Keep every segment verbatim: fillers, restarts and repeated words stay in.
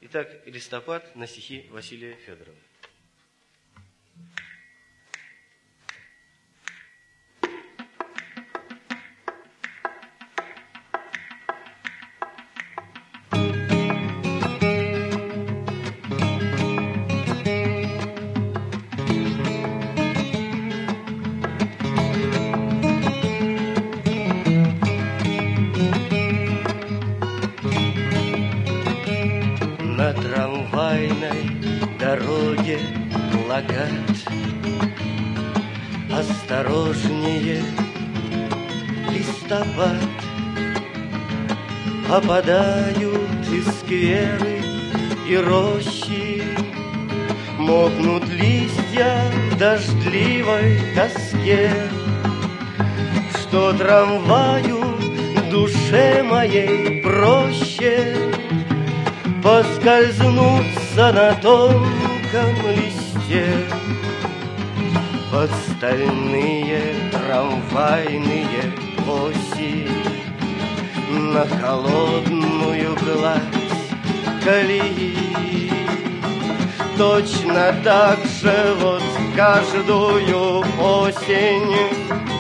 Итак, «Листопад» на стихи Василия Федорова. На трамвайной дороге плакат: осторожнее, листопад. Опадают и скверы, и рощи, мокнут листья в дождливой тоске. Что трамваю душе моей проще поскользнуться на тонком листе. Под стальные трамвайные оси, на холодную гладь колеи. Точно так же вот каждую осень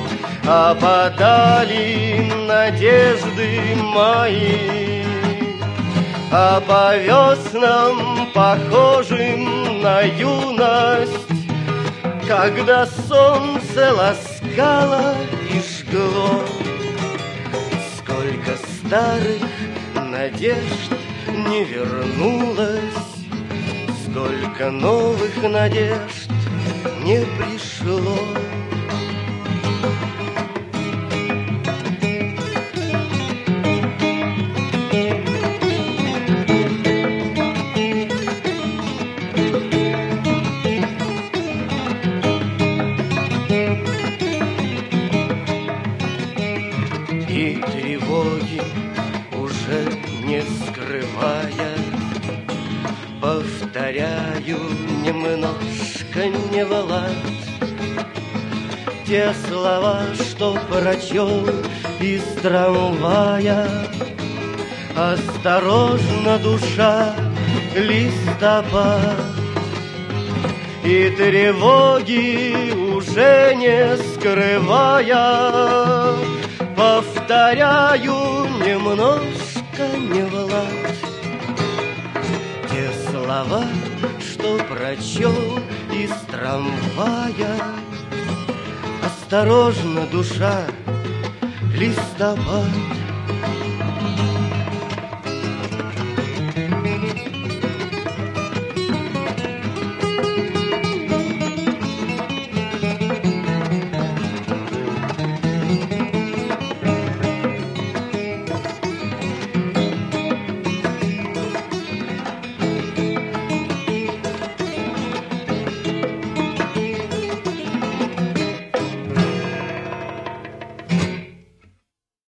опадали надежды мои. А по веснам, похожим на юность, когда солнце ласкало и жгло, сколько старых надежд не вернулось, сколько новых надежд не пришло. И тревоги уже не скрывая, повторяю немножко не в лад те слова, что прочел из трамвая. Осторожно, душа, листопад. И тревоги уже не скрывая, повторяю немножко не в лад те слова, что прочел из трамвая. Осторожно, душа, листопад.